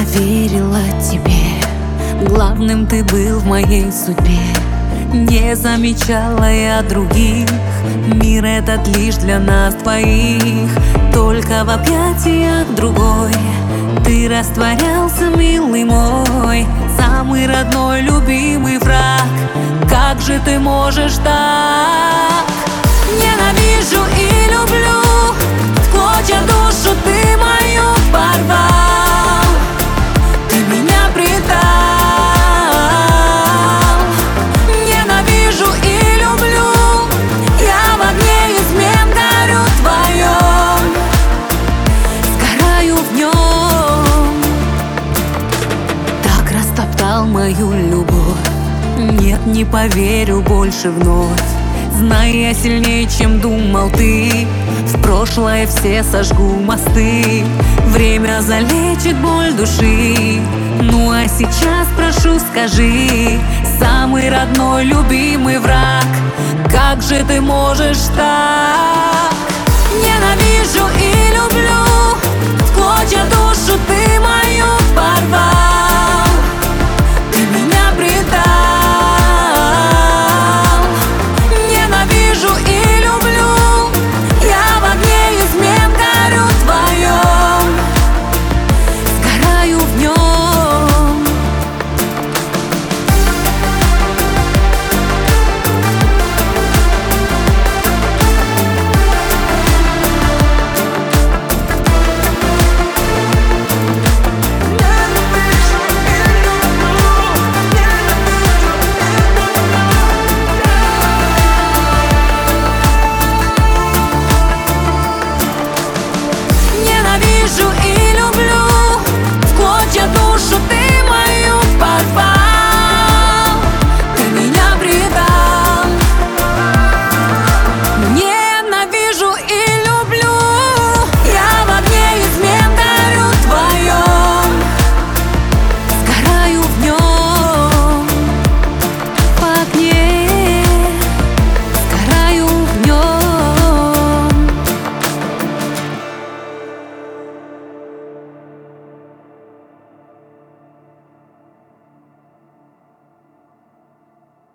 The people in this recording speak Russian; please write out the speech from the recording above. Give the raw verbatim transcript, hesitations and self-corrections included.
поверила тебе, главным ты был в моей судьбе. Не замечала я других, мир этот лишь для нас двоих. Только в объятиях другой ты растворялся, милый мой, самый родной, любимый враг. Как же ты можешь так? Ненавижу и люблю, в клочья душу ты мою порвал. Ты меня предал. Ненавижу и люблю, я в огне измен горю твоем, сгораю в нем. Так растоптал мою любовь, нет, не поверю больше вновь. Знай, я сильнее, чем думал ты, в прошлое все сожгу мосты. Время залечит боль души. Ну а сейчас прошу, скажи, самый родной, любимый враг, как же ты можешь так? Ненавижу и люблю, в клочья душу